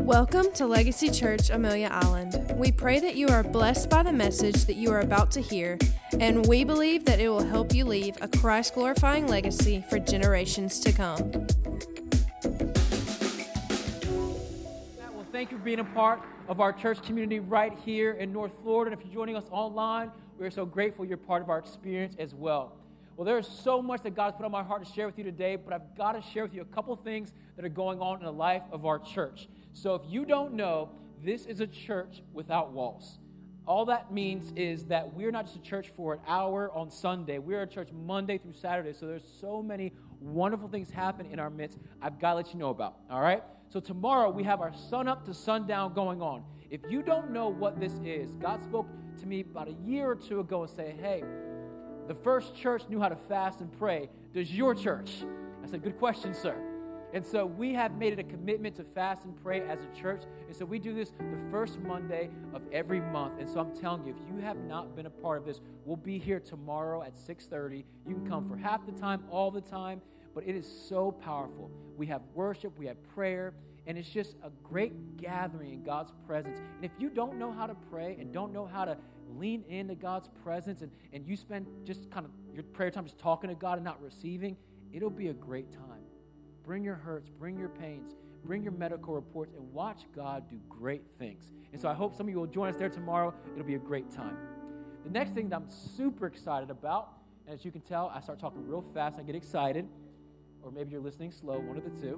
Welcome to Legacy Church, Amelia Island. We pray that you are blessed by the message that you are about to hear, and we believe that it will help you leave a Christ-glorifying legacy for generations to come. Well, thank you for being a part of our church community right here in North Florida. And if you're joining us online, we're so grateful you're part of our experience as well. Well, there is so much that God's put on my heart to share with you today, but I've got to share with you a couple things that are going on in the life of our church. So if you don't know, this is a church without walls. All that means is that we're not just a church for an hour on Sunday. We're a church Monday through Saturday. So there's so many wonderful things happening in our midst I've got to let you know about, all right? So tomorrow we have our sun up to sundown going on. If you don't know what this is, God spoke to me about a year or two ago and said, hey, the first church knew how to fast and pray. Does your church? I said, good question, sir. And so we have made it a commitment to fast and pray as a church. And so we do this the first Monday of every month. And so I'm telling you, if you have not been a part of this, we'll be here tomorrow at 6:30. You can come for half the time, all the time. But it is so powerful. We have worship, we have prayer, and it's just a great gathering in God's presence. And if you don't know how to pray and don't know how to lean into God's presence and you spend just kind of your prayer time just talking to God and not receiving, it'll be a great time. Bring your hurts, bring your pains, bring your medical reports, and watch God do great things. And so I hope some of you will join us there tomorrow. It'll be a great time. The next thing that I'm super excited about, and as you can tell, I start talking real fast, I get excited, or maybe you're listening slow, one of the two.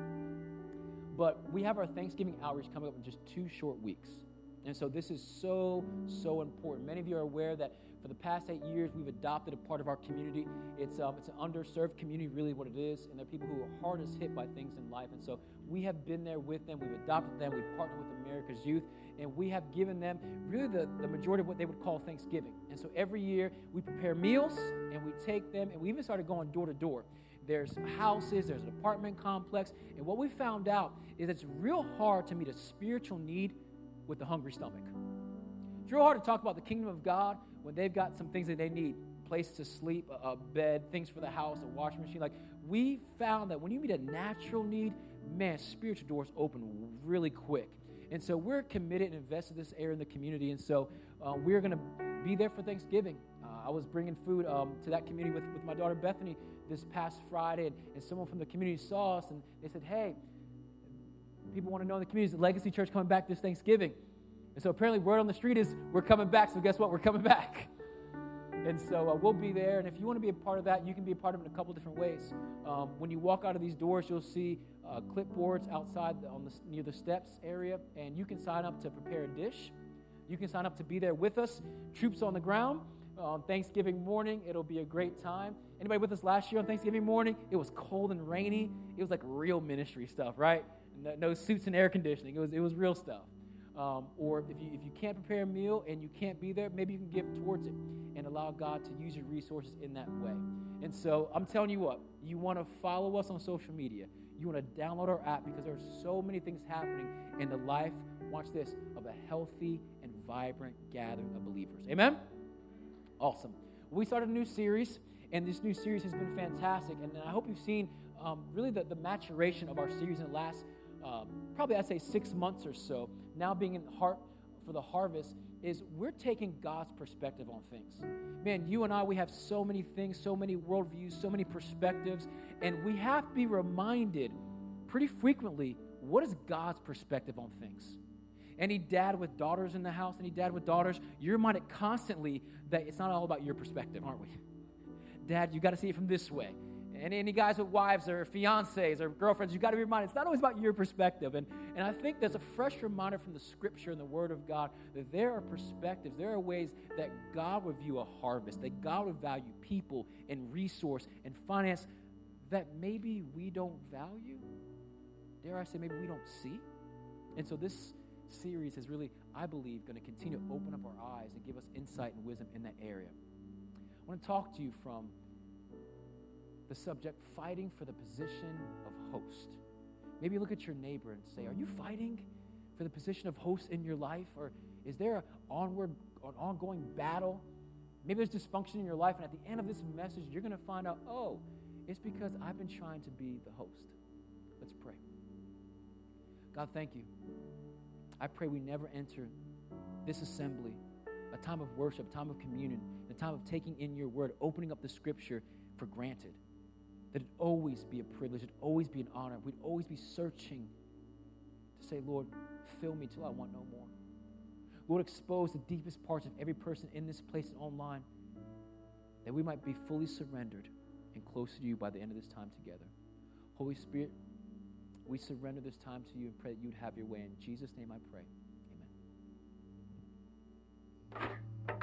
But we have our Thanksgiving outreach coming up in just 2 short weeks. And so this is so, so important. Many of you are aware that for the past 8 years, we've adopted a part of our community. It's an underserved community, really what it is, and they're people who are hardest hit by things in life. And so we have been there with them. We've adopted them. We've partnered with America's Youth, and we have given them really the majority of what they would call Thanksgiving. And so every year, we prepare meals, and we take them, and we even started going door to door. There's houses, there's an apartment complex, and what we found out is it's real hard to meet a spiritual need with a hungry stomach. It's real hard to talk about the kingdom of God when they've got some things that they need, place to sleep, a bed, things for the house, a washing machine. Like, we found that when you meet a natural need, man, spiritual doors open really quick. And so we're committed and invested in this area in the community, and so we're going to be there for Thanksgiving. I was bringing food to that community with my daughter Bethany this past Friday, and someone from the community saw us, and they said, hey, people want to know in the community, is the Legacy Church coming back this Thanksgiving? And so apparently word on the street is we're coming back, so guess what? We're coming back. And so we'll be there, and if you want to be a part of that, you can be a part of it in a couple different ways. When you walk out of these doors, you'll see clipboards outside near the steps area, and you can sign up to prepare a dish. You can sign up to be there with us, troops on the ground. On Thanksgiving morning, it'll be a great time. Anybody with us last year on Thanksgiving morning? It was cold and rainy. It was like real ministry stuff, right? No suits and air conditioning. It was real stuff. Or if you can't prepare a meal and you can't be there, maybe you can give towards it and allow God to use your resources in that way. And so I'm telling you what, you want to follow us on social media. You want to download our app because there are so many things happening in the life, watch this, of a healthy and vibrant gathering of believers. Amen? Awesome. We started a new series, and this new series has been fantastic. And I hope you've seen really the maturation of our series in the last probably I'd say 6 months or so, now being in Heart for the Harvest, is we're taking God's perspective on things. Man, you and I, we have so many things, so many worldviews, so many perspectives, and we have to be reminded pretty frequently, what is God's perspective on things? Any dad with daughters in the house, any dad with daughters, you're reminded constantly that it's not all about your perspective, aren't we? Dad, you got to see it from this way. And any guys with wives or fiancés or girlfriends, you got to be reminded, it's not always about your perspective. And I think there's a fresh reminder from the Scripture and the Word of God that there are perspectives, there are ways that God would view a harvest, that God would value people and resource and finance that maybe we don't value, dare I say maybe we don't see. And so this series is really, I believe, going to continue to open up our eyes and give us insight and wisdom in that area. I want to talk to you from the subject, fighting for the position of host. Maybe look at your neighbor and say, are you fighting for the position of host in your life? Or is there an ongoing battle? Maybe there's dysfunction in your life, and at the end of this message, you're going to find out, oh, it's because I've been trying to be the host. Let's pray. God, thank you. I pray we never enter this assembly, a time of worship, a time of communion, a time of taking in your word, opening up the scripture for granted. That it'd always be a privilege, it'd always be an honor. We'd always be searching to say, Lord, fill me till I want no more. Lord, expose the deepest parts of every person in this place and online, that we might be fully surrendered and closer to you by the end of this time together. Holy Spirit, we surrender this time to you and pray that you would have your way. In Jesus' name I pray. Amen.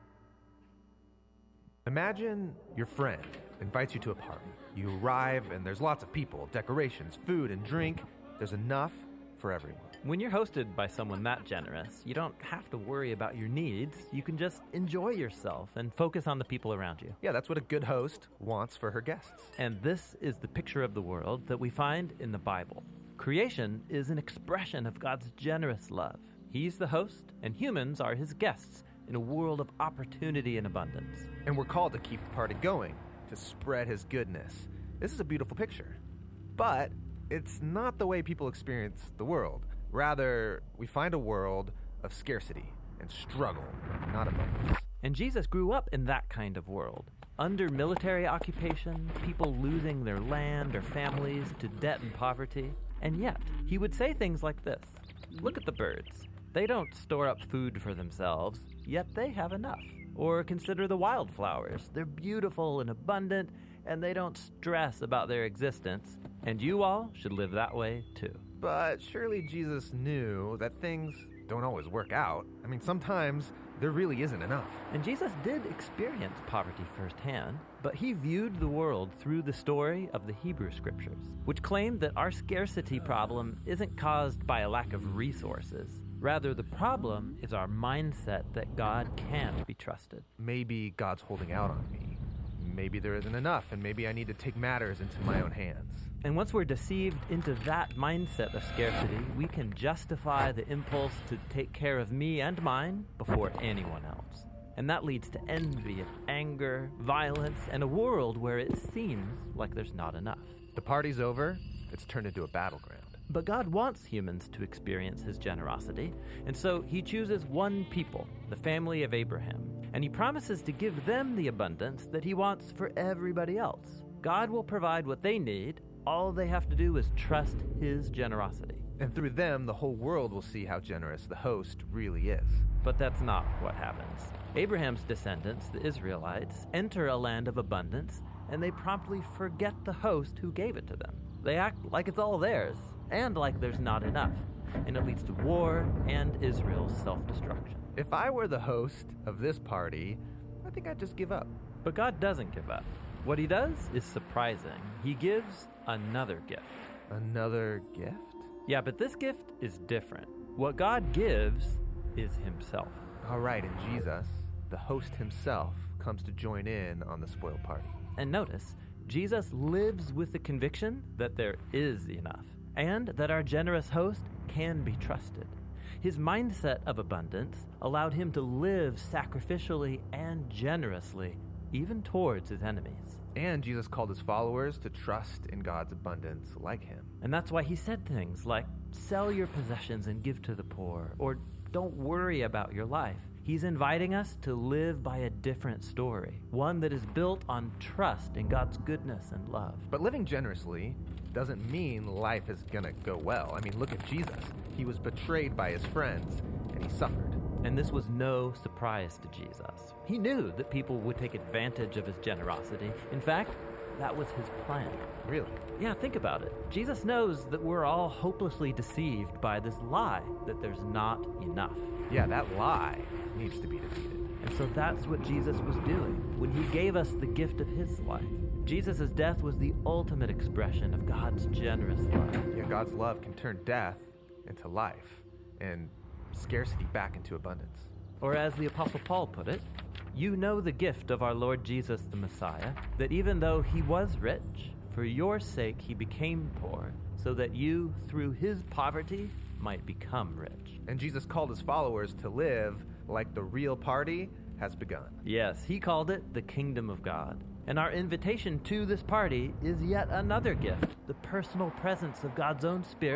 Imagine your friend invites you to a party. You arrive and there's lots of people, decorations, food, and drink. There's enough for everyone. When you're hosted by someone that generous, you don't have to worry about your needs. You can just enjoy yourself and focus on the people around you. Yeah, that's what a good host wants for her guests. And this is the picture of the world that we find in the Bible. Creation is an expression of God's generous love. He's the host, and humans are his guests in a world of opportunity and abundance. And we're called to keep the party going, to spread his goodness. This is a beautiful picture. But it's not the way people experience the world. Rather, we find a world of scarcity and struggle, not abundance. And Jesus grew up in that kind of world. Under military occupation, people losing their land or families to debt and poverty. And yet, he would say things like this. Look at the birds. They don't store up food for themselves, yet they have enough. Or consider the wildflowers. They're beautiful and abundant, and they don't stress about their existence. And you all should live that way too. But surely Jesus knew that things don't always work out. I mean, sometimes there really isn't enough. And Jesus did experience poverty firsthand, but he viewed the world through the story of the Hebrew Scriptures, which claimed that our scarcity problem isn't caused by a lack of resources. Rather, the problem is our mindset that God can't be trusted. Maybe God's holding out on me. Maybe there isn't enough, and maybe I need to take matters into my own hands. And once we're deceived into that mindset of scarcity, we can justify the impulse to take care of me and mine before anyone else. And that leads to envy, anger, violence, and a world where it seems like there's not enough. The party's over, it's turned into a battleground. But God wants humans to experience his generosity, and so he chooses one people, the family of Abraham, and he promises to give them the abundance that he wants for everybody else. God will provide what they need. All they have to do is trust his generosity. And through them, the whole world will see how generous the host really is. But that's not what happens. Abraham's descendants, the Israelites, enter a land of abundance, and they promptly forget the host who gave it to them. They act like it's all theirs, and like there's not enough, and it leads to war and Israel's self-destruction. If I were the host of this party, I think I'd just give up. But God doesn't give up. What he does is surprising. He gives another gift. Another gift? Yeah, but this gift is different. What God gives is himself. All right, in Jesus, the host himself comes to join in on the spoiled party. And notice, Jesus lives with the conviction that there is enough, and that our generous host can be trusted. His mindset of abundance allowed him to live sacrificially and generously, even towards his enemies. And Jesus called his followers to trust in God's abundance like him. And that's why he said things like, sell your possessions and give to the poor, or don't worry about your life. He's inviting us to live by a different story, one that is built on trust in God's goodness and love. But living generously doesn't mean life is gonna go well. I mean, look at Jesus. He was betrayed by his friends, and he suffered. And this was no surprise to Jesus. He knew that people would take advantage of his generosity. In fact, that was his plan. Really? Yeah, think about it. Jesus knows that we're all hopelessly deceived by this lie that there's not enough. Yeah, that lie needs to be defeated. And so that's what Jesus was doing when he gave us the gift of his life. Jesus' death was the ultimate expression of God's generous love. Yeah, God's love can turn death into life and scarcity back into abundance. Or as the Apostle Paul put it, you know the gift of our Lord Jesus the Messiah, that even though he was rich, for your sake he became poor, so that you, through his poverty, might become rich. And Jesus called his followers to live like the real party has begun. Yes, he called it the kingdom of God. And our invitation to this party is yet another gift, the personal presence of God's own Spirit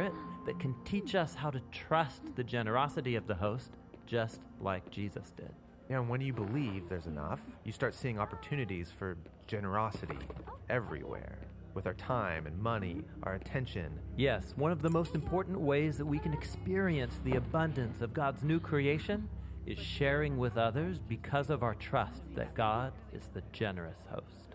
that can teach us how to trust the generosity of the host, just like Jesus did. Yeah, and when you believe there's enough, you start seeing opportunities for generosity everywhere. With our time and money, our attention. Yes, one of the most important ways that we can experience the abundance of God's new creation is sharing with others because of our trust that God is the generous host.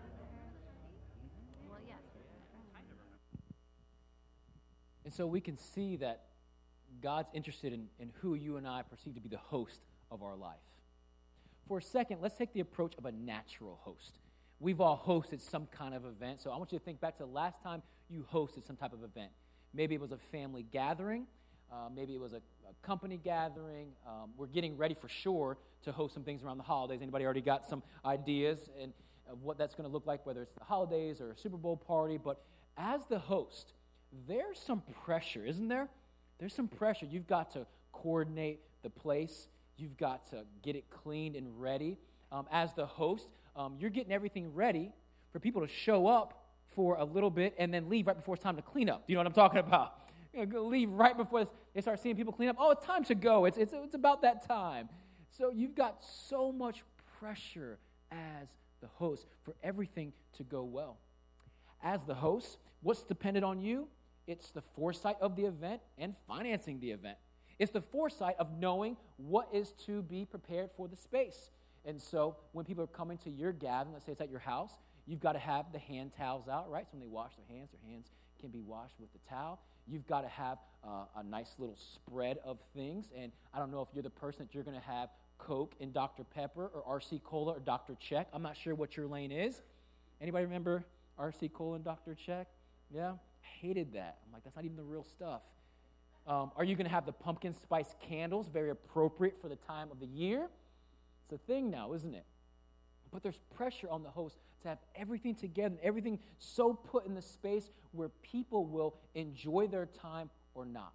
And so we can see that God's interested in who you and I perceive to be the host of our life. For a second, let's take the approach of a natural host. We've all hosted some kind of event, so I want you to think back to the last time you hosted some type of event. Maybe it was a family gathering. Maybe it was a company gathering. We're getting ready for sure to host some things around the holidays. Anybody already got some ideas of what that's going to look like, whether it's the holidays or a Super Bowl party? But as the host, there's some pressure, isn't there? There's some pressure. You've got to coordinate the place. You've got to get it cleaned and ready. As the host, you're getting everything ready for people to show up for a little bit and then leave right before it's time to clean up. Do you know what I'm talking about? Leave right before they start seeing people clean up. Oh, it's time to go. It's about that time. So you've got so much pressure as the host for everything to go well. As the host, what's dependent on you? It's the foresight of the event and financing the event. It's the foresight of knowing what is to be prepared for the space. And so when people are coming to your gathering, let's say it's at your house, you've got to have the hand towels out, right? So when they wash their hands can be washed with the towel. You've got to have a nice little spread of things. And I don't know if you're the person that you're going to have Coke and Dr. Pepper or RC Cola or Dr. Check. I'm not sure what your lane is. Anybody remember RC Cola and Dr. Check? Yeah? I hated that. I'm like, that's not even the real stuff. Are you going to have the pumpkin spice candles? Very appropriate for the time of the year. It's a thing now, isn't it? But there's pressure on the host to have everything together, everything so put in the space where people will enjoy their time or not.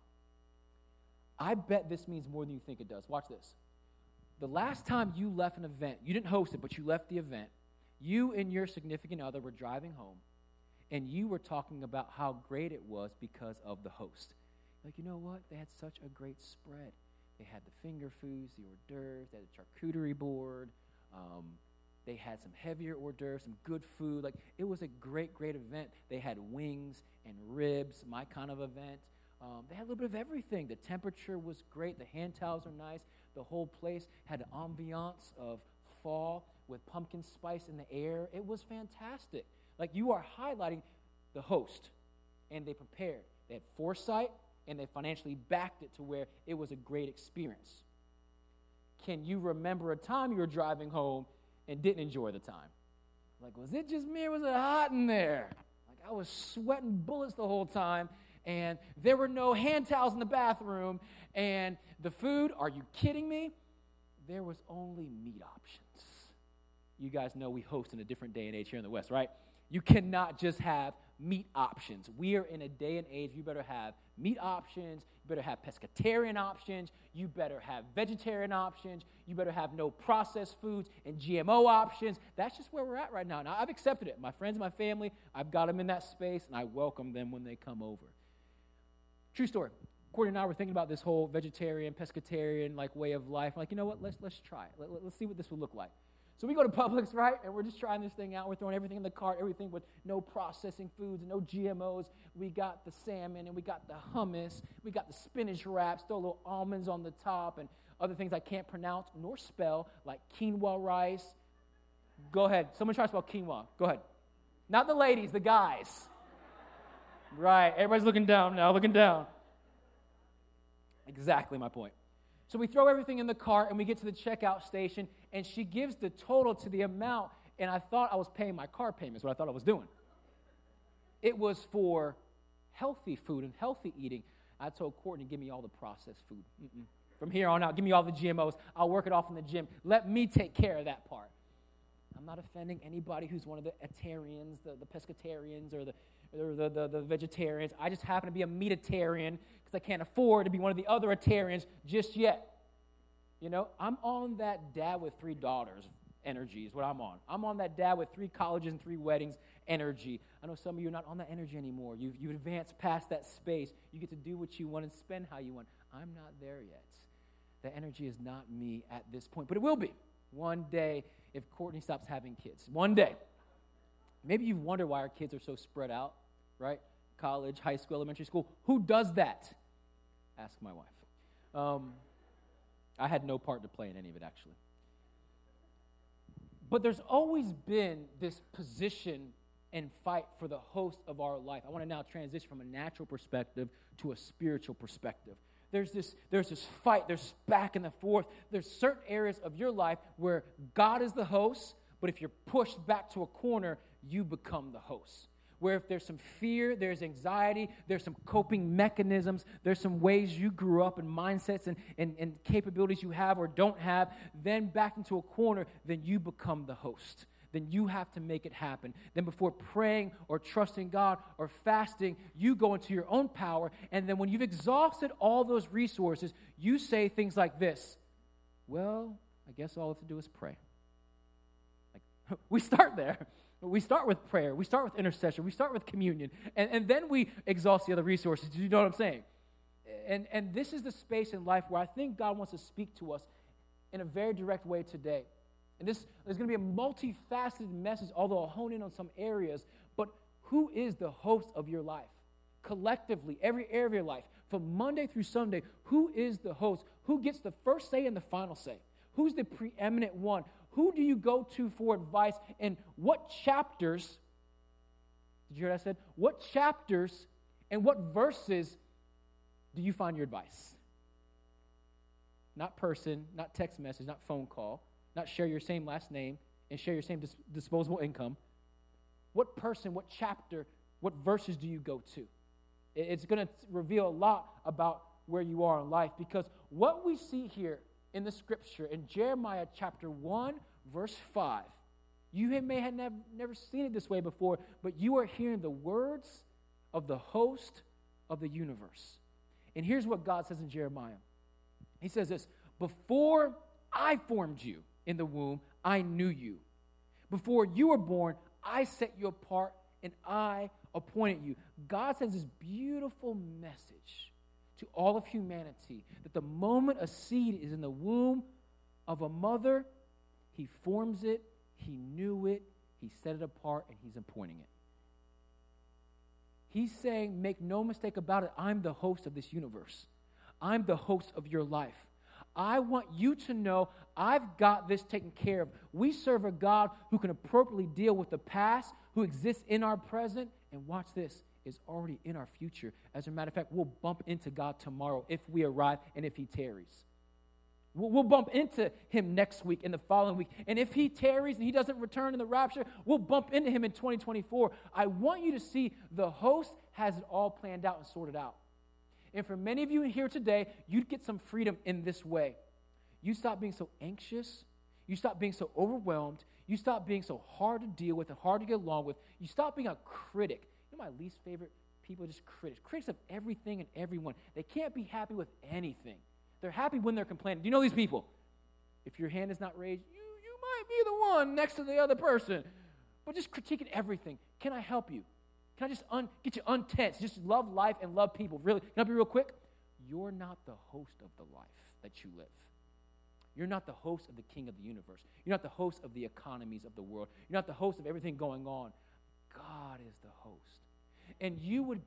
I bet this means more than you think it does. Watch this. The last time you left an event, you didn't host it, but you left the event, you and your significant other were driving home, and you were talking about how great it was because of the host. Like, you know what? They had such a great spread. They had the finger foods, the hors d'oeuvres, they had a charcuterie board. They had some heavier hors d'oeuvres, some good food. Like, it was a great, great event. They had wings and ribs, my kind of event. They had a little bit of everything. The temperature was great. The hand towels are nice. The whole place had an ambiance of fall with pumpkin spice in the air. It was fantastic. Like, you are highlighting the host, and they prepared. They had foresight, and they financially backed it to where it was a great experience. Can you remember a time you were driving home and didn't enjoy the time? Like, was it just me or was it hot in there? Like, I was sweating bullets the whole time, and there were no hand towels in the bathroom, and the food, are you kidding me? There was only meat options. You guys know we host in a different day and age here in the West, right? You cannot just have meat options. We are in a day and age, you better have meat options, you better have pescatarian options, you better have vegetarian options, you better have no processed foods and GMO options. That's just where we're at right now. Now, I've accepted it. My friends, my family, I've got them in that space, and I welcome them when they come over. True story. Courtney and I were thinking about this whole vegetarian, pescatarian way of life. I'm like, you know what? Let's try it. Let's see what this will look like. So we go to Publix, right, and we're just trying this thing out. We're throwing everything in the cart, everything with no processing foods and no GMOs. We got the salmon, and we got the hummus. We got the spinach wraps, throw little almonds on the top, and other things I can't pronounce nor spell, like quinoa rice. Go ahead. Someone try to spell quinoa. Go ahead. Not the ladies, the guys. Right. Everybody's looking down now, looking down. Exactly my point. So we throw everything in the cart, and we get to the checkout station, and she gives the total to the amount, and I thought I was paying my car payments, what I thought I was doing. It was for healthy food and healthy eating. I told Courtney, give me all the processed food. From here on out, give me all the GMOs. I'll work it off in the gym. Let me take care of that part. I'm not offending anybody who's one of the etarians, the pescatarians, or the vegetarians. I just happen to be a meatitarian because I can't afford to be one of the other etarians just yet. You know, I'm on that dad with 3 daughters energy is what I'm on. I'm on that dad with 3 colleges and 3 weddings energy. I know some of you are not on that energy anymore. You've advanced past that space. You get to do what you want and spend how you want. I'm not there yet. That energy is not me at this point, but it will be one day if Courtney stops having kids. One day. Maybe you've wondered why our kids are so spread out, right? College, high school, elementary school. Who does that? Ask my wife. I had no part to play in any of it, actually. But there's always been this position and fight for the host of our life. I want to now transition from a natural perspective to a spiritual perspective. There's this fight, there's back and forth. There's certain areas of your life where God is the host, but if you're pushed back to a corner, you become the host. Where if there's some fear, there's anxiety, there's some coping mechanisms, there's some ways you grew up and mindsets and capabilities you have or don't have, then back into a corner, then you become the host. Then you have to make it happen. Then before praying or trusting God or fasting, you go into your own power, and then when you've exhausted all those resources, you say things like this, well, I guess all I have to do is pray. Like, we start there. We start with prayer. We start with intercession. We start with communion. And then we exhaust the other resources. Do you know what I'm saying? And this is the space in life where I think God wants to speak to us in a very direct way today. And this is going to be a multifaceted message, although I'll hone in on some areas. But who is the host of your life? Collectively, every area of your life, from Monday through Sunday, who is the host? Who gets the first say and the final say? Who's the preeminent one? Who do you go to for advice? And what chapters, did you hear what I said? What chapters and what verses do you find your advice? Not person, not text message, not phone call, not share your same last name and share your same disposable income. What person, what chapter, what verses do you go to? It's going to reveal a lot about where you are in life, because what we see here in the scripture, in Jeremiah chapter 1, verse 5. You may have never seen it this way before, but you are hearing the words of the host of the universe. And here's what God says in Jeremiah. He says this, before I formed you in the womb, I knew you. Before you were born, I set you apart and I appointed you. God sends this beautiful message to all of humanity, that the moment a seed is in the womb of a mother, he forms it, he knew it, he set it apart, and he's appointing it. He's saying, make no mistake about it, I'm the host of this universe. I'm the host of your life. I want you to know I've got this taken care of. We serve a God who can appropriately deal with the past, who exists in our present, and watch this, is already in our future. As a matter of fact, we'll bump into God tomorrow if we arrive and if he tarries. We'll bump into him next week and the following week. And if he tarries and he doesn't return in the rapture, we'll bump into him in 2024. I want you to see the host has it all planned out and sorted out. And for many of you here today, you'd get some freedom in this way. You stop being so anxious. You stop being so overwhelmed. You stop being so hard to deal with and hard to get along with. You stop being a critic. You know my least favorite people are just critics. Critics of everything and everyone. They can't be happy with anything. They're happy when they're complaining. Do you know these people? If your hand is not raised, you might be the one next to the other person. But just critiquing everything. Can I help you? Can I just get you untense? Just love life and love people. Really, can I be real quick? You're not the host of the life that you live. You're not the host of the king of the universe. You're not the host of the economies of the world. You're not the host of everything going on. God is the host. And it would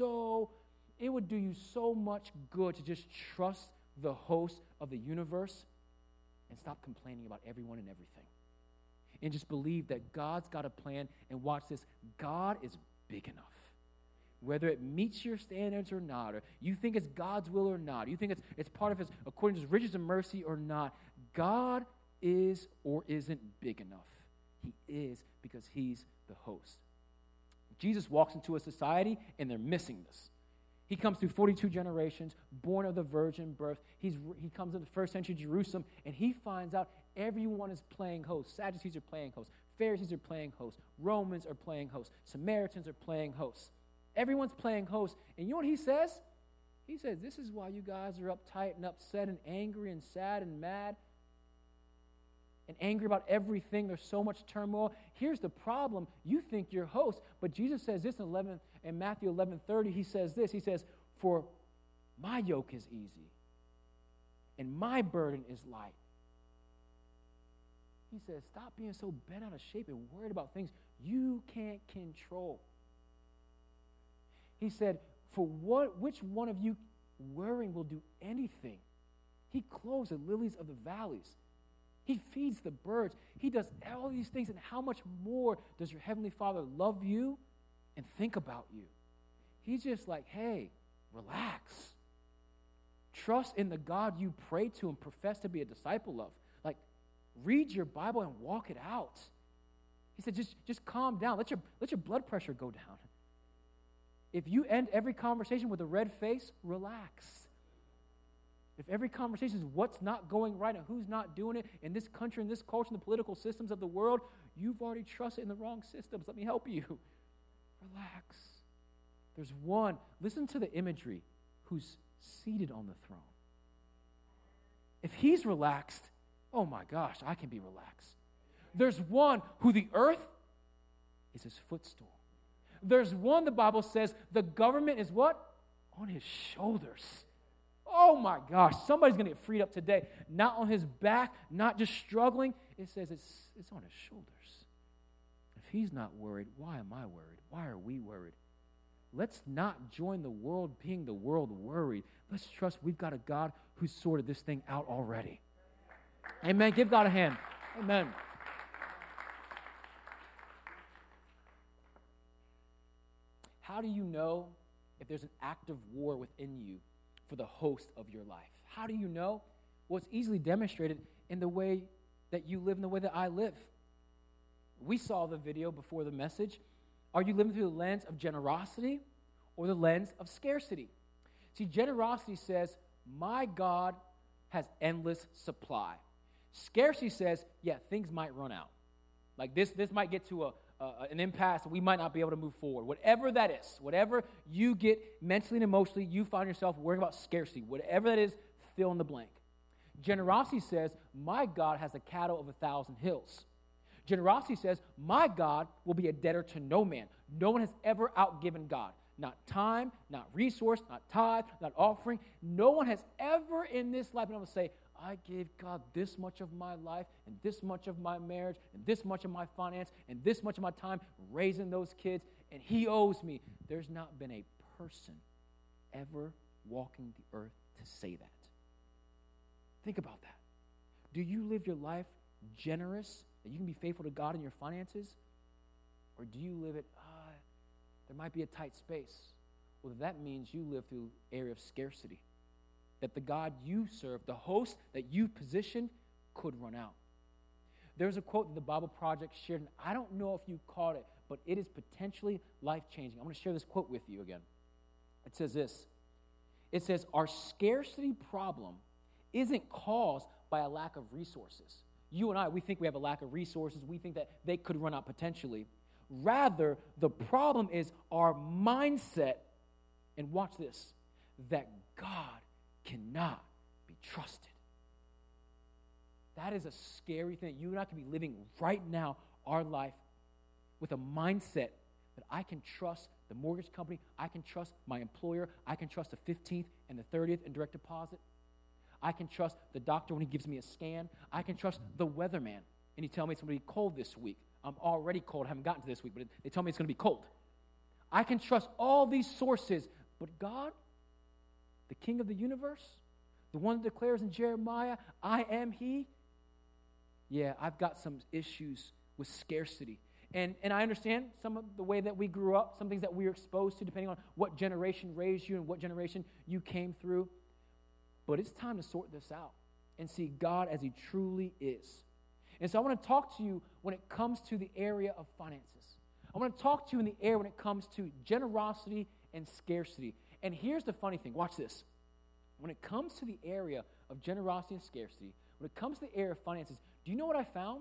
do you so much good to just trust the host of the universe and stop complaining about everyone and everything. And just believe that God's got a plan, and watch this, God is big enough. Whether it meets your standards or not, or you think it's God's will or not, you think it's part of his, according to his riches and mercy or not, God is or isn't big enough. He is, because he's the host. Jesus walks into a society and they're missing this. He comes through 42 generations, born of the virgin birth. He comes into the first century Jerusalem, and he finds out everyone is playing host. Sadducees are playing host. Pharisees are playing host. Romans are playing host. Samaritans are playing host. Everyone's playing host. And you know what he says? He says, this is why you guys are uptight and upset and angry and sad and mad. and angry about everything. There's so much turmoil. Here's the problem. You think you're host, but Jesus says this in Matthew 11:30. He says this. He says, "For my yoke is easy, and my burden is light." He says, stop being so bent out of shape and worried about things you can't control. He said, which one of you worrying will do anything? He clothes the lilies of the valleys. He feeds the birds. He does all these things, and how much more does your Heavenly Father love you and think about you? He's just like, hey, relax. Trust in the God you pray to and profess to be a disciple of. Like, read your Bible and walk it out. He said, just calm down. Let your blood pressure go down. If you end every conversation with a red face, relax. If every conversation is what's not going right and who's not doing it in this country, in this culture, in the political systems of the world, you've already trusted in the wrong systems. Let me help you. Relax. There's one, listen to the imagery, who's seated on the throne. If he's relaxed, oh my gosh, I can be relaxed. There's one who the earth is his footstool. There's one, the Bible says, the government is what? On his shoulders. Oh my gosh, somebody's going to get freed up today. Not on his back, not just struggling. It says it's on his shoulders. If he's not worried, why am I worried? Why are we worried? Let's not join the world being the world worried. Let's trust we've got a God who's sorted this thing out already. Amen. Give God a hand. Amen. How do you know if there's an active war within you for the host of your life? How do you know? Well, it's easily demonstrated in the way that you live and the way that I live. We saw the video before the message. Are you living through the lens of generosity or the lens of scarcity? See, generosity says, my God has endless supply. Scarcity says, yeah, things might run out. Like this might get to an impasse and we might not be able to move forward. Whatever that is, whatever you get mentally and emotionally, you find yourself worrying about scarcity. Whatever that is, fill in the blank. Generosity says, my God has a cattle of 1,000 hills. Generosity says, my God will be a debtor to no man. No one has ever outgiven God. Not time, not resource, not tithe, not offering. No one has ever in this life been able to say, I gave God this much of my life and this much of my marriage and this much of my finance and this much of my time raising those kids, and he owes me. There's not been a person ever walking the earth to say that. Think about that. Do you live your life generous, that you can be faithful to God in your finances? Or do you live it, there might be a tight space? Well, that means you live through an area of scarcity. That the God you serve, the host that you positioned, could run out. There's a quote that the Bible Project shared, and I don't know if you caught it, but it is potentially life-changing. I'm going to share this quote with you again. It says this. It says, our scarcity problem isn't caused by a lack of resources. You and I, we think we have a lack of resources. We think that they could run out potentially. Rather, the problem is our mindset, and watch this, that God cannot be trusted. That is a scary thing. You and I can be living right now our life with a mindset that I can trust the mortgage company, I can trust my employer, I can trust the 15th and the 30th in direct deposit. I can trust the doctor when he gives me a scan. I can trust the weatherman, and he tells me it's going to be cold this week. I'm already cold. I haven't gotten to this week, but they tell me it's going to be cold. I can trust all these sources, but God, the King of the universe, the one that declares in Jeremiah, I am He, yeah, I've got some issues with scarcity. And I understand some of the way that we grew up, some things that we were exposed to, depending on what generation raised you and what generation you came through. But it's time to sort this out and see God as He truly is. And so I want to talk to you when it comes to the area of finances. I want to talk to you in the area when it comes to generosity and scarcity. And here's the funny thing. Watch this. When it comes to the area of generosity and scarcity, when it comes to the area of finances, do you know what I found?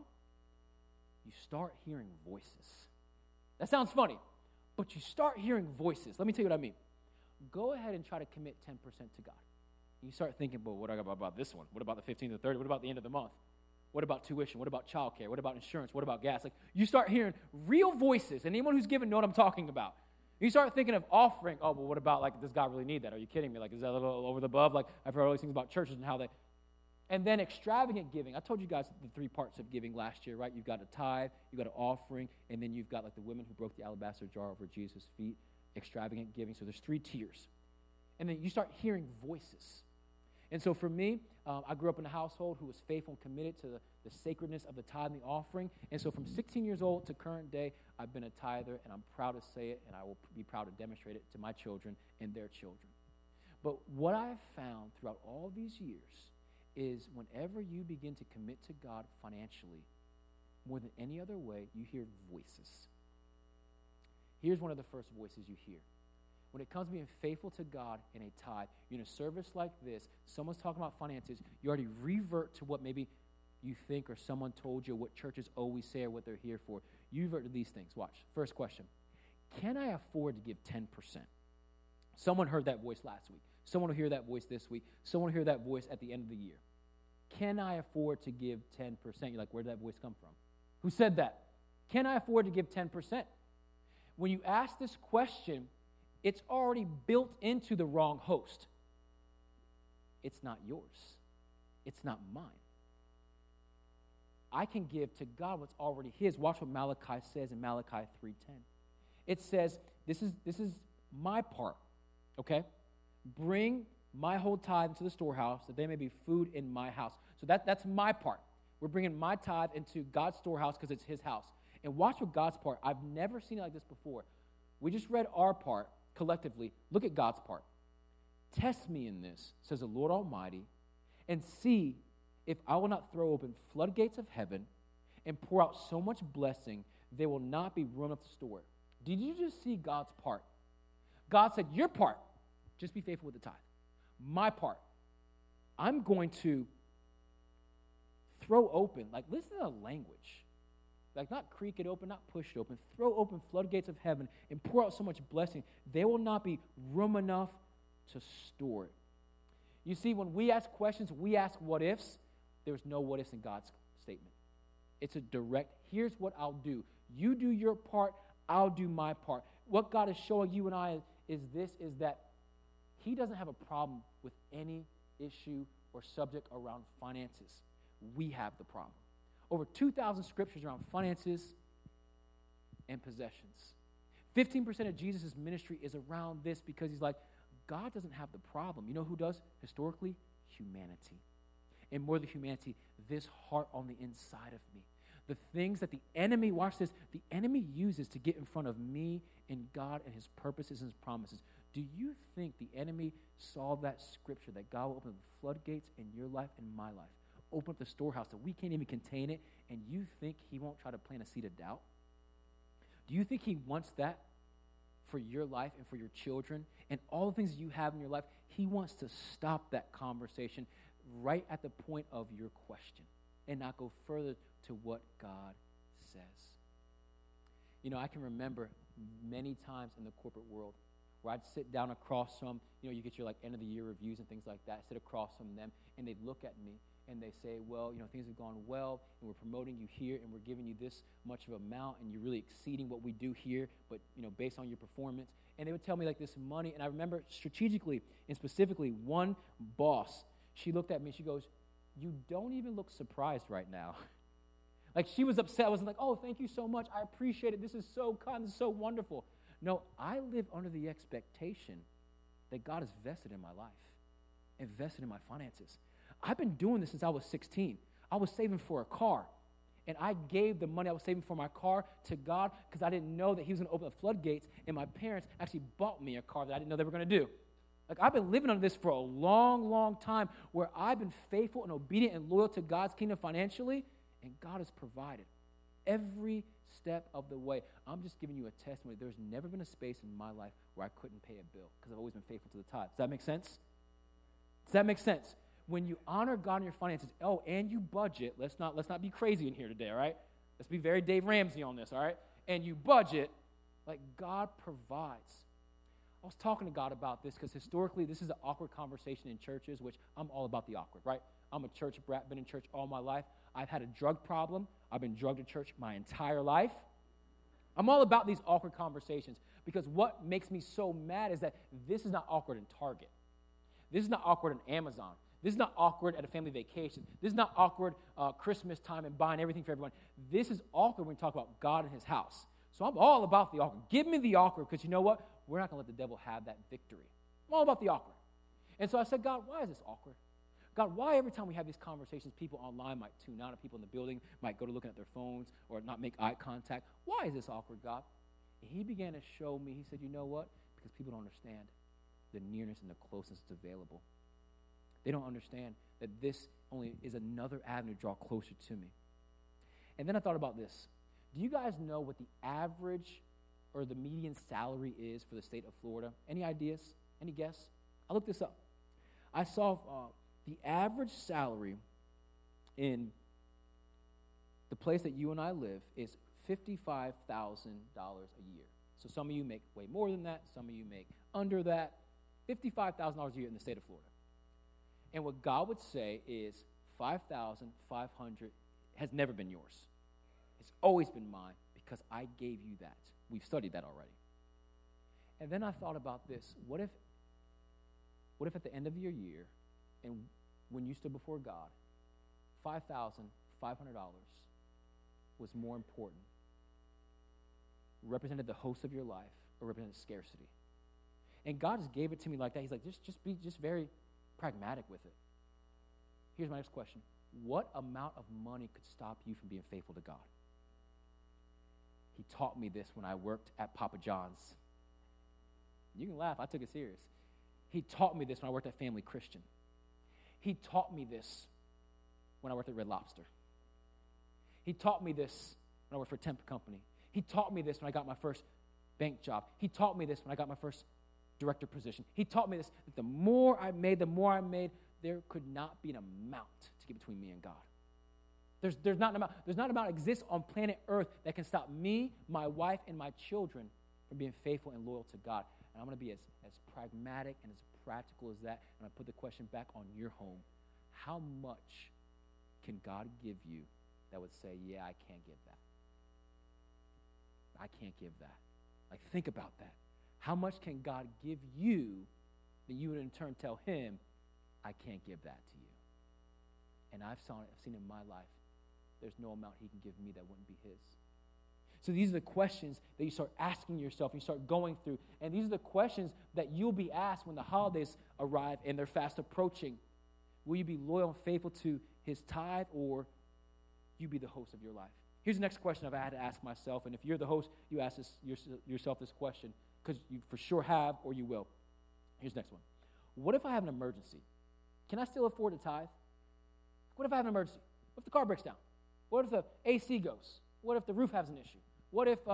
You start hearing voices. That sounds funny, but you start hearing voices. Let me tell you what I mean. Go ahead and try to commit 10% to God. You start thinking, well, what about this one? What about the 15th or 30th? What about the end of the month? What about tuition? What about childcare? What about insurance? What about gas? Like, you start hearing real voices, and anyone who's given know what I'm talking about. You start thinking of offering. Oh, but what about, like, does God really need that? Are you kidding me? Like, is that a little over the above? Like, I've heard all these things about churches and how they... And then extravagant giving. I told you guys the 3 parts of giving last year, right? You've got a tithe, you've got an offering, and then you've got, like, the women who broke the alabaster jar over Jesus' feet. Extravagant giving. So there's 3 tiers. And then you start hearing voices. And so for me, I grew up in a household who was faithful and committed to the sacredness of the tithe and the offering. And so from 16 years old to current day, I've been a tither, and I'm proud to say it, and I will be proud to demonstrate it to my children and their children. But what I've found throughout all these years is whenever you begin to commit to God financially, more than any other way, you hear voices. Here's one of the first voices you hear. When it comes to being faithful to God in a tithe, you're in a service like this, someone's talking about finances, you already revert to what maybe you think or someone told you, what churches always say or what they're here for. You revert to these things. Watch. First question. Can I afford to give 10%? Someone heard that voice last week. Someone will hear that voice this week. Someone will hear that voice at the end of the year. Can I afford to give 10%? You're like, where did that voice come from? Who said that? Can I afford to give 10%? When you ask this question, it's already built into the wrong host. It's not yours. It's not mine. I can give to God what's already his. Watch what Malachi says in Malachi 3:10. It says, this is my part, okay? Bring my whole tithe into the storehouse, that there may be food in my house. So that's my part. We're bringing my tithe into God's storehouse because it's his house. And watch what God's part. I've never seen it like this before. We just read our part collectively. Look at God's part. Test me in this, says the Lord Almighty, and see if I will not throw open floodgates of heaven and pour out so much blessing, there will not be room enough to store it. Did you just see God's part? God said, your part, just be faithful with the tithe. My part, I'm going to throw open, like listen to the language. Like not creak it open, not push it open. Throw open floodgates of heaven and pour out so much blessing, there will not be room enough to store it. You see, when we ask questions, we ask what ifs. There's no what ifs in God's statement. It's a direct, here's what I'll do. You do your part, I'll do my part. What God is showing you and I is that he doesn't have a problem with any issue or subject around finances. We have the problem. Over 2,000 scriptures around finances and possessions. 15% of Jesus' ministry is around this because he's like, God doesn't have the problem. You know who does? Historically, humanity. And more than humanity, this heart on the inside of me. The things that the enemy, watch this, the enemy uses to get in front of me and God and his purposes and his promises. Do you think the enemy saw that scripture that God will open the floodgates in your life and my life? Open up the storehouse that we can't even contain it, and you think he won't try to plant a seed of doubt? Do you think he wants that for your life and for your children and all the things that you have in your life? He wants to stop that conversation right at the point of your question and not go further to what God says. You know, I can remember many times in the corporate world where I'd sit down across from, you get your like end of the year reviews and things like that. I sit across from them and they'd look at me and they say, well, things have gone well and we're promoting you here and we're giving you this much of amount and you're really exceeding what we do here, but, based on your performance. And they would tell me like this money. And I remember strategically and specifically one boss, she looked at me, she goes, you don't even look surprised right now. Like she was upset. I wasn't like, oh, thank you so much. I appreciate it. This is so kind. This is so wonderful. No, I live under the expectation that God has vested in my life, invested in my finances. I've been doing this since I was 16. I was saving for a car, and I gave the money I was saving for my car to God because I didn't know that he was going to open the floodgates, and my parents actually bought me a car that I didn't know they were going to do. Like, I've been living under this for a long, long time where I've been faithful and obedient and loyal to God's kingdom financially, and God has provided every step of the way. I'm just giving you a testimony. There's never been a space in my life where I couldn't pay a bill because I've always been faithful to the tithe. Does that make sense? Does that make sense? When you honor God in your finances, and you budget, let's not be crazy in here today, all right? Let's be very Dave Ramsey on this, all right? And you budget, like God provides. I was talking to God about this because historically this is an awkward conversation in churches, which I'm all about the awkward, right? I'm a church brat, been in church all my life. I've had a drug problem. I've been drugged to church my entire life. I'm all about these awkward conversations because what makes me so mad is that this is not awkward in Target. This is not awkward in Amazon. This is not awkward at a family vacation. This is not awkward Christmas time and buying everything for everyone. This is awkward when we talk about God and his house. So I'm all about the awkward. Give me the awkward because you know what? We're not going to let the devil have that victory. I'm all about the awkward. And so I said, God, why is this awkward? God, why every time we have these conversations, people online might tune out, and people in the building might go to looking at their phones or not make eye contact? Why is this awkward, God? And he began to show me, he said, you know what? Because people don't understand the nearness and the closeness that's available. They don't understand that this only is another avenue to draw closer to me. And then I thought about this. Do you guys know what the average or the median salary is for the state of Florida? Any ideas? Any guess? I looked this up. I saw the average salary in the place that you and I live is $55,000 a year. So some of you make way more than that. Some of you make under that. $55,000 a year in the state of Florida. And what God would say is $5,500 has never been yours. It's always been mine because I gave you that. We've studied that already. And then I thought about this. What if at the end of your year, and when you stood before God, $5,500 was more important, represented the host of your life, or represented scarcity? And God just gave it to me like that. He's like, just be very pragmatic with it. Here's my next question. What amount of money could stop you from being faithful to God? He taught me this when I worked at Papa John's. You can laugh. I took it serious. He taught me this when I worked at Family Christian. He taught me this when I worked at Red Lobster. He taught me this when I worked for a temp company. He taught me this when I got my first bank job. He taught me this when I got my first director position. He taught me this, that the more I made, there could not be an amount to get between me and God. There's not an amount exists on planet Earth that can stop me, my wife, and my children from being faithful and loyal to God. And I'm going to be as pragmatic and as practical as that. And I put the question back on your home. How much can God give you that would say, yeah, I can't give that? I can't give that. Like, think about that. How much can God give you that you would in turn tell him, I can't give that to you? And I've seen in my life, there's no amount he can give me that wouldn't be his. So these are the questions that you start asking yourself, you start going through. And these are the questions that you'll be asked when the holidays arrive and they're fast approaching. Will you be loyal and faithful to his tithe, or you be the host of your life? Here's the next question I've had to ask myself. And if you're the host, you ask yourself this question, because you for sure have or you will. Here's the next one. What if I have an emergency? Can I still afford to tithe? What if I have an emergency? What if the car breaks down? What if the AC goes? What if the roof has an issue? What if,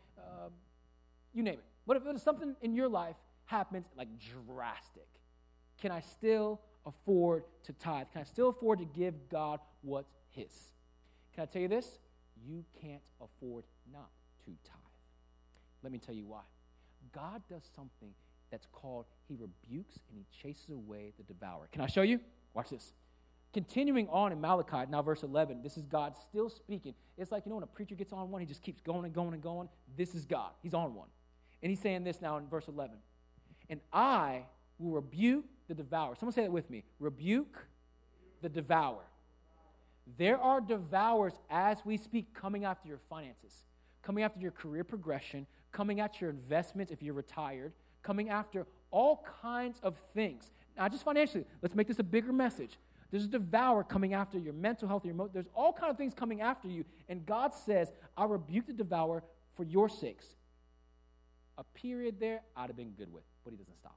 you name it. What if something in your life happens, like drastic? Can I still afford to tithe? Can I still afford to give God what's his? Can I tell you this? You can't afford not to tithe. Let me tell you why. God does something that's called, he rebukes and he chases away the devourer. Can I show you? Watch this. Continuing on in Malachi, now verse 11, this is God still speaking. It's like, when a preacher gets on one, he just keeps going and going and going. This is God. He's on one. And he's saying this now in verse 11. And I will rebuke the devourer. Someone say that with me. Rebuke the devourer. There are devourers as we speak coming after your finances, coming after your career progression, coming at your investments if you're retired, coming after all kinds of things. Not just financially. Let's make this a bigger message. There's a devourer coming after your mental health, there's all kinds of things coming after you. And God says, I rebuke the devourer for your sakes. A period there I'd have been good with, but he doesn't stop.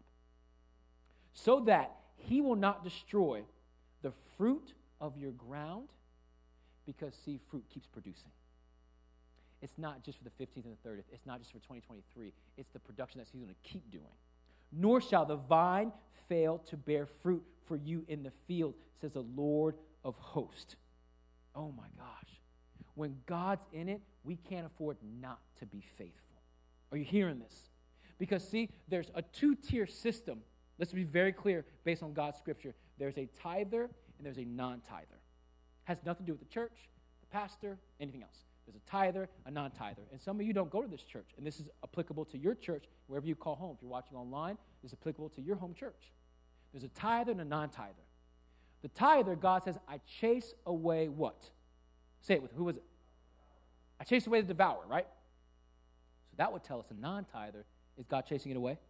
So that he will not destroy the fruit of your ground, because, see, fruit keeps producing. It's not just for the 15th and the 30th. It's not just for 2023. It's the production that he's going to keep doing. Nor shall the vine fail to bear fruit for you in the field, says the Lord of hosts. Oh my gosh. When God's in it, we can't afford not to be faithful. Are you hearing this? Because, see, there's a two-tier system. Let's be very clear based on God's scripture. There's a tither and there's a non-tither. Has nothing to do with the church, the pastor, anything else. There's a tither, a non-tither. And some of you don't go to this church, and this is applicable to your church, wherever you call home. If you're watching online, this is applicable to your home church. There's a tither and a non-tither. The tither, God says, I chase away what? Say it with, who was it? I chase away the devourer, right? So that would tell us a non-tither, is God chasing it away?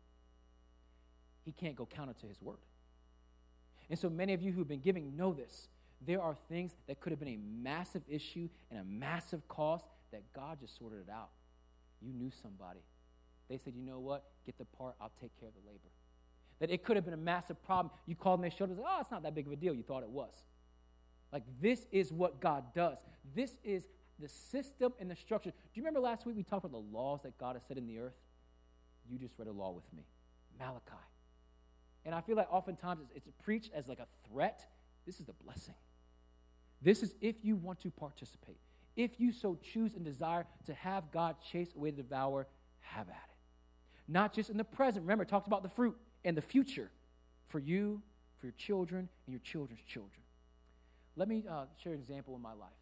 He can't go counter to his word. And so many of you who've been giving know this. There are things that could have been a massive issue and a massive cost that God just sorted it out. You knew somebody. They said, you know what? Get the part, I'll take care of the labor. That it could have been a massive problem. You called and they showed us, oh, it's not that big of a deal. You thought it was. Like, this is what God does. This is the system and the structure. Do you remember last week we talked about the laws that God has set in the earth? You just read a law with me. Malachi. And I feel like oftentimes it's preached as like a threat. This is the blessing. This is if you want to participate. If you so choose and desire to have God chase away the devourer, have at it. Not just in the present. Remember, it talked about the fruit and the future for you, for your children, and your children's children. Let me share an example in my life.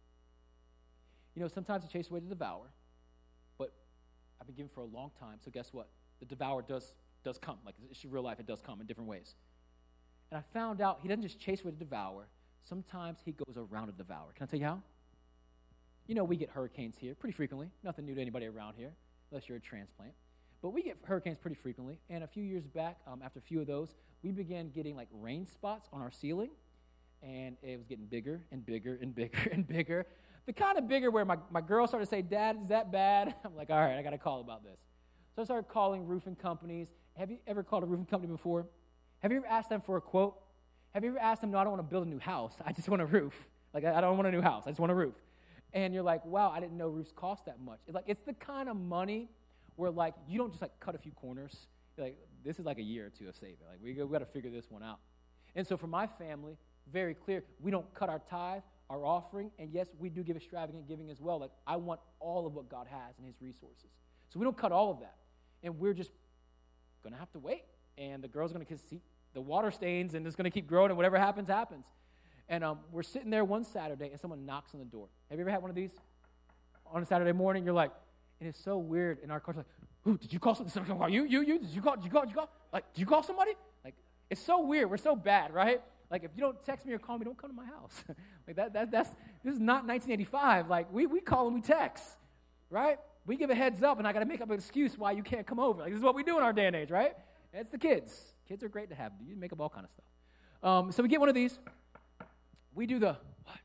You know, sometimes you chase away the devourer, but I've been given for a long time, so guess what? The devourer does come. Like, it's real life, it does come in different ways. And I found out he doesn't just chase away the devourer. Sometimes he goes around a devourer. Can I tell you how? You know, we get hurricanes here pretty frequently. Nothing new to anybody around here, unless you're a transplant. But we get hurricanes pretty frequently. And a few years back, after a few of those, we began getting like rain spots on our ceiling. And it was getting bigger and bigger and bigger and bigger. The kind of bigger where my girl started to say, Dad, is that bad? I'm like, all right, I got to call about this. So I started calling roofing companies. Have you ever called a roofing company before? Have you ever asked them for a quote? Have you ever asked them, no, I don't want to build a new house. I just want a roof. Like, I don't want a new house. I just want a roof. And you're like, wow, I didn't know roofs cost that much. It's the kind of money where, like, you don't just, like, cut a few corners. You're like, this is like a year or two of saving. Like, we got to figure this one out. And so for my family, very clear, we don't cut our tithe, our offering, and yes, we do give extravagant giving as well. Like, I want all of what God has in his resources. So we don't cut all of that. And we're just going to have to wait. And the girl's going to see the water stains, and it's going to keep growing, and whatever happens, happens. And we're sitting there one Saturday, and someone knocks on the door. Have you ever had one of these? On a Saturday morning, you're like, and it's so weird in our culture, like, who, did you call somebody? You, did you call? Like, did you call somebody? Like, it's so weird. We're so bad, right? Like, if you don't text me or call me, don't come to my house. Like, this is not 1985. Like, we call and we text, right? We give a heads up, and I got to make up an excuse why you can't come over. Like, this is what we do in our day and age, right? It's the kids. Kids are great to have. You make up all kind of stuff. So we get one of these. We do the, what?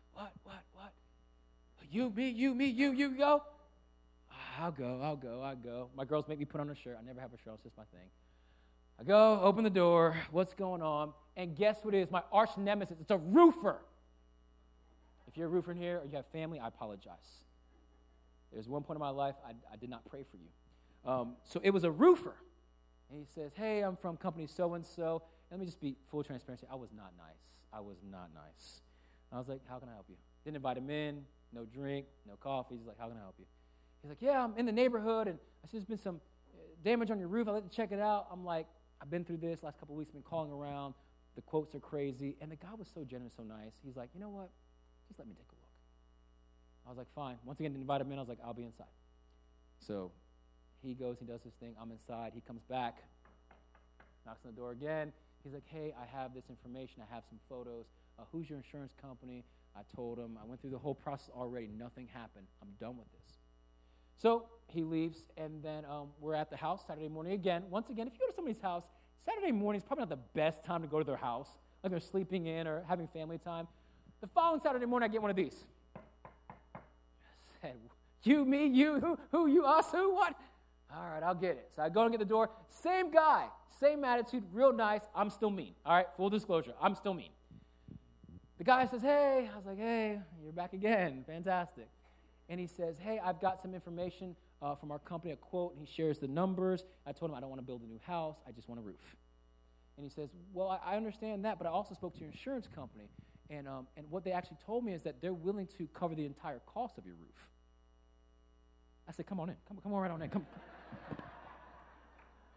You, me, you go. I'll go. My girls make me put on a shirt. I never have a shirt. It's just my thing. I go, open the door. What's going on? And guess what it is? My arch nemesis. It's a roofer. If you're a roofer in here or you have family, I apologize. There's one point in my life I did not pray for you. So it was a roofer. And he says, hey, I'm from company so-and-so. Let me just be full transparency. I was not nice. I was like, how can I help you? Didn't invite him in, no drink, no coffee. He's like, how can I help you? He's like, yeah, I'm in the neighborhood, and I see there's been some damage on your roof. I'd like to check it out. I'm like, I've been through this last couple of weeks. I've been calling around. The quotes are crazy. And the guy was so generous, so nice. He's like, you know what? Just let me take a look. I was like, fine. Once again, didn't invite him in. I was like, I'll be inside. So he goes, he does his thing. I'm inside. He comes back, knocks on the door again. He's like, hey, I have this information. I have some photos. Who's your insurance company? I told him. I went through the whole process already. Nothing happened. I'm done with this. So he leaves, and then we're at the house Saturday morning again. Once again, if you go to somebody's house, Saturday morning is probably not the best time to go to their house, like they're sleeping in or having family time. The following Saturday morning, I get one of these. I said, you, me, you, who, you, us, who, what? All right, I'll get it. So I go and get the door. Same guy, same attitude, real nice. I'm still mean. All right, full disclosure, I'm still mean. The guy says, hey. I was like, hey, you're back again. Fantastic. And he says, hey, I've got some information from our company, a quote, and he shares the numbers. I told him I don't want to build a new house. I just want a roof. And he says, well, I understand that, but I also spoke to your insurance company, and what they actually told me is that they're willing to cover the entire cost of your roof. I said, come on in. Come on right on in. Come.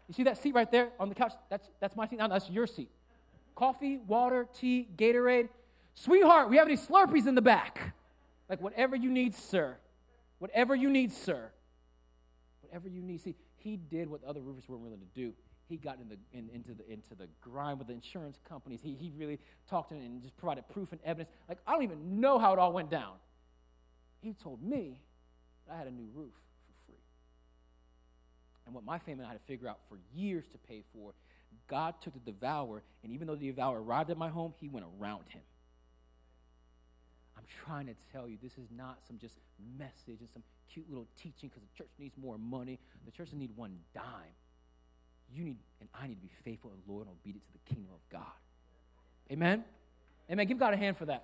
You see that seat right there on the couch? That's my seat. Now that's your seat. Coffee, water, tea, Gatorade. Sweetheart, we have any Slurpees in the back? Like whatever you need, sir. Whatever you need, sir. Whatever you need. See, he did what other roofers weren't willing to do. He got into the grind with the insurance companies. He really talked to them and just provided proof and evidence. Like, I don't even know how it all went down. He told me that I had a new roof for free. And what my family and I had to figure out for years to pay for, God took the devourer, and even though the devourer arrived at my home, he went around him. I'm trying to tell you, this is not some just message and some cute little teaching because the church needs more money. The church doesn't need one dime. You need, and I need to be faithful and loyal and obedient to the kingdom of God. Amen? Amen. Give God a hand for that.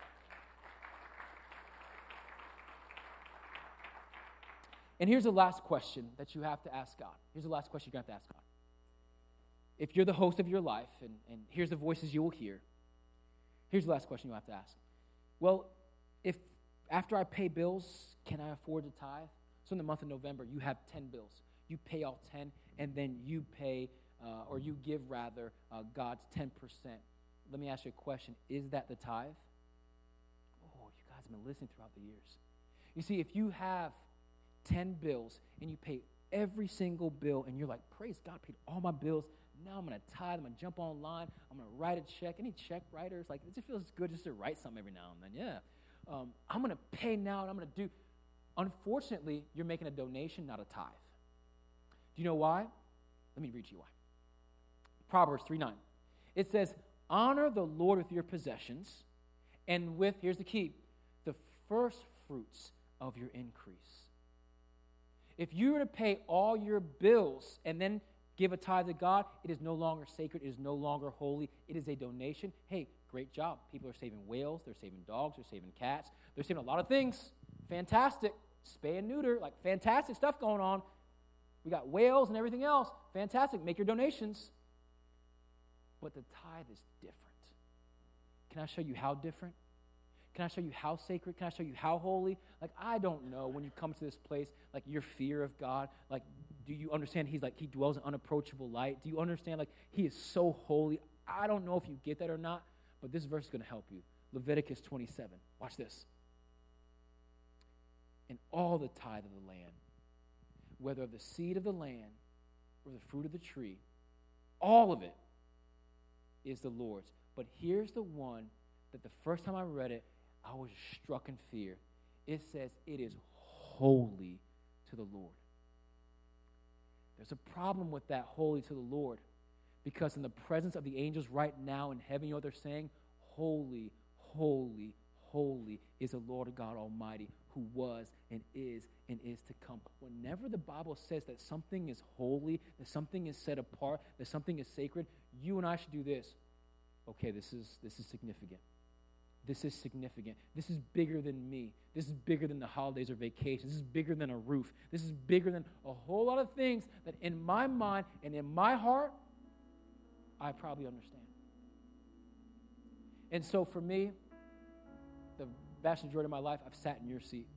And here's the last question that you have to ask God. Here's the last question you have to ask God. If you're the host of your life, and here's the voices you will hear, here's the last question you have to ask. Well, if after I pay bills, can I afford to tithe? So in the month of November, you have 10 bills. You pay all 10, and then you pay, or you give rather, God's 10%. Let me ask you a question. Is that the tithe? Oh, you guys have been listening throughout the years. You see, if you have 10 bills, and you pay every single bill, and you're like, praise God, I paid all my bills. Now I'm going to tithe. I'm going to jump online. I'm going to write a check. Any check writers? Like, it just feels good just to write something every now and then. Yeah. I'm going to pay now, and I'm going to do. Unfortunately, you're making a donation, not a tithe. Do you know why? Let me read you why. Proverbs 3:9. It says, honor the Lord with your possessions, and with, here's the key, the first fruits of your increase. If you were to pay all your bills and then give a tithe to God, it is no longer sacred. It is no longer holy. It is a donation. Hey, great job. People are saving whales. They're saving dogs. They're saving cats. They're saving a lot of things. Fantastic. Spay and neuter. Like, fantastic stuff going on. We got whales and everything else. Fantastic. Make your donations. But the tithe is different. Can I show you how different? Can I show you how sacred? Can I show you how holy? Like, I don't know when you come to this place, like, your fear of God. Like, do you understand he dwells in unapproachable light? Do you understand, like, he is so holy? I don't know if you get that or not, but this verse is going to help you. Leviticus 27. Watch this. And all the tithe of the land, whether of the seed of the land or the fruit of the tree, all of it is the Lord's. But here's the one that the first time I read it, I was struck in fear. It says it is holy to the Lord. There's a problem with that holy to the Lord, because in the presence of the angels right now in heaven, you know what they're saying? Holy, holy, holy is the Lord God Almighty, who was and is to come. Whenever the Bible says that something is holy, that something is set apart, that something is sacred, you and I should do this. Okay, this is significant. This is significant. This is bigger than me. This is bigger than the holidays or vacations. This is bigger than a roof. This is bigger than a whole lot of things that in my mind and in my heart, I probably understand. And so for me, the vast majority of my life, I've sat in your seat.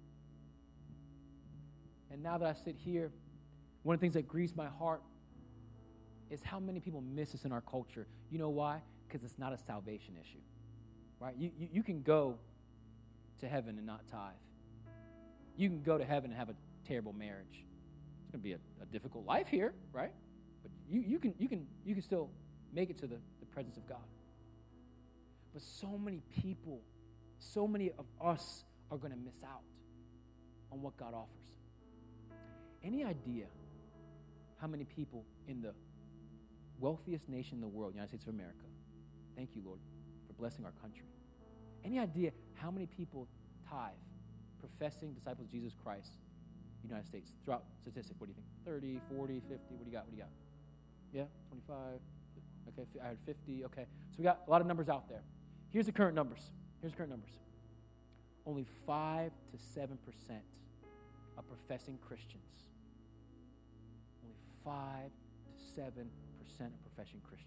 And now that I sit here, one of the things that grieves my heart is how many people miss this in our culture. You know why? Because it's not a salvation issue. Right? You can go to heaven and not tithe. You can go to heaven and have a terrible marriage. It's going to be a difficult life here, right? But you can still make it to the presence of God. But so many people, so many of us are going to miss out on what God offers. Any idea how many people in the wealthiest nation in the world, United States of America, thank you, Lord, for blessing our country. Any idea how many people tithe, professing disciples of Jesus Christ, United States, throughout statistic? What do you think? 30, 40, 50, what do you got? Yeah, 25, okay, I heard 50, okay. So we got a lot of numbers out there. Here's the current numbers. Only 5 to 7% of professing Christians. Only 5 to 7% of professing Christians.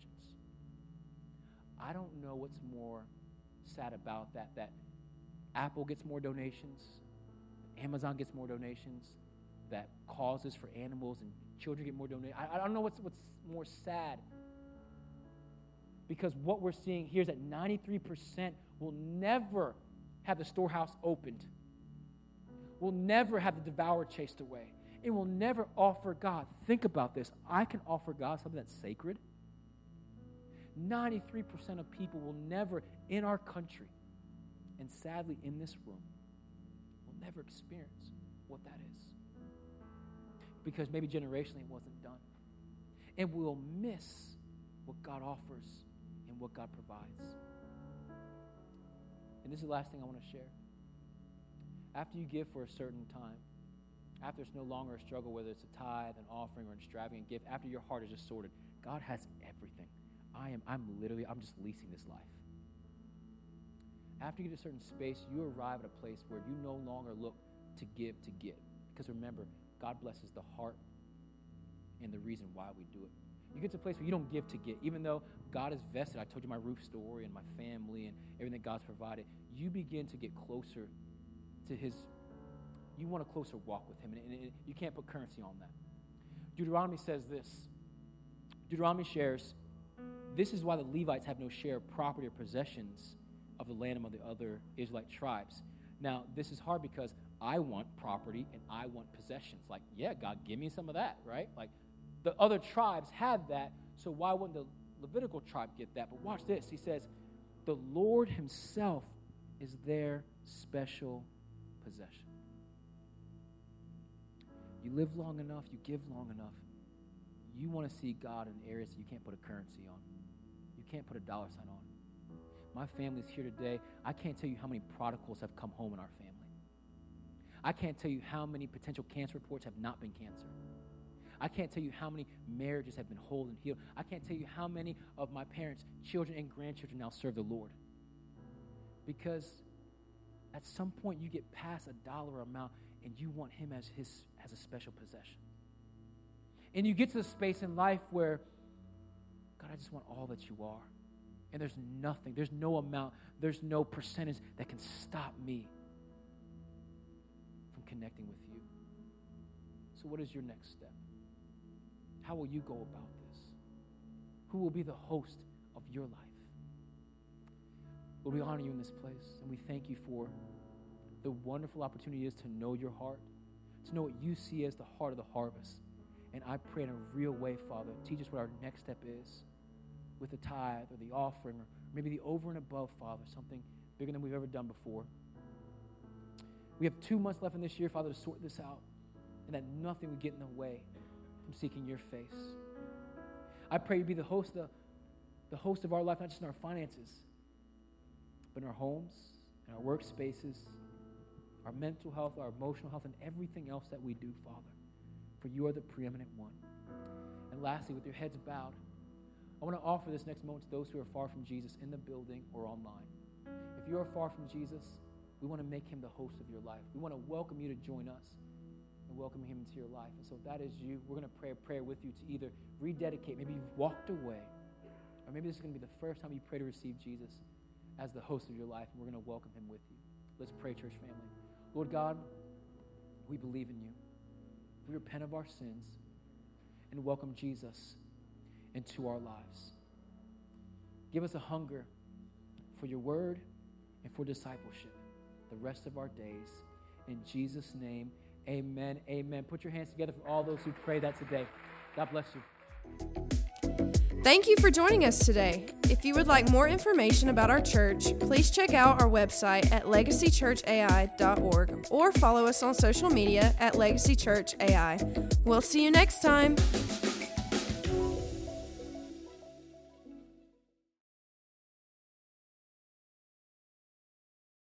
I don't know what's more sad about that Apple gets more donations, Amazon gets more donations, that causes for animals and children get more donated. I don't know what's more sad. Because what we're seeing here is that 93% will never have the storehouse opened. Will never have the devourer chased away. It will never offer God. Think about this. I can offer God something that's sacred. 93% of people will never, in our country, and sadly in this room, will never experience what that is. Because maybe generationally it wasn't done. And we'll miss what God offers and what God provides. And this is the last thing I want to share. After you give for a certain time, after it's no longer a struggle, whether it's a tithe, an offering, or an extravagant gift, after your heart is just sorted, God has everything. I'm just leasing this life. After you get to a certain space, you arrive at a place where you no longer look to give to get. Because remember, God blesses the heart and the reason why we do it. You get to a place where you don't give to get. Even though God is vested, I told you my roof story and my family and everything that God's provided, you begin to get closer to His. You want a closer walk with Him, and you can't put currency on that. Deuteronomy says this. Deuteronomy shares, this is why the Levites have no share of property or possessions of the land among the other Israelite tribes. Now, this is hard because I want property and I want possessions. Like, yeah, God, give me some of that, right? Like, the other tribes have that, so why wouldn't the Levitical tribe get that? But watch this. He says, the Lord Himself is their special possession. You live long enough, you give long enough, you want to see God in areas that you can't put a currency on. You can't put a dollar sign on. My family's here today. I can't tell you how many prodigals have come home in our family. I can't tell you how many potential cancer reports have not been cancer. I can't tell you how many marriages have been whole and healed. I can't tell you how many of my parents' children and grandchildren now serve the Lord. Because at some point you get past a dollar amount and you want Him as a special possession. And you get to the space in life where, God, I just want all that you are. And there's nothing, there's no amount, there's no percentage that can stop me from connecting with you. So what is your next step? How will you go about this? Who will be the host of your life? Lord, we honor you in this place, and we thank you for the wonderful opportunity it is to know your heart, to know what you see as the heart of the harvest. And I pray in a real way, Father, teach us what our next step is with the tithe or the offering or maybe the over and above, Father, something bigger than we've ever done before. We have 2 months left in this year, Father, to sort this out, and that nothing would get in the way from seeking your face. I pray you be the host of our life, not just in our finances, but in our homes, in our workspaces, our mental health, our emotional health, and everything else that we do, Father. For you are the preeminent one. And lastly, with your heads bowed, I want to offer this next moment to those who are far from Jesus in the building or online. If you are far from Jesus, we want to make Him the host of your life. We want to welcome you to join us and welcome Him into your life. And so if that is you, we're going to pray a prayer with you to either rededicate, maybe you've walked away, or maybe this is going to be the first time you pray to receive Jesus as the host of your life, and we're going to welcome Him with you. Let's pray, church family. Lord God, we believe in you. We repent of our sins and welcome Jesus into our lives. Give us a hunger for your word and for discipleship the rest of our days. In Jesus' name, amen, amen. Put your hands together for all those who pray that today. God bless you. Thank you for joining us today. If you would like more information about our church, please check out our website at legacychurchai.org or follow us on social media at Legacy Church AI. We'll see you next time.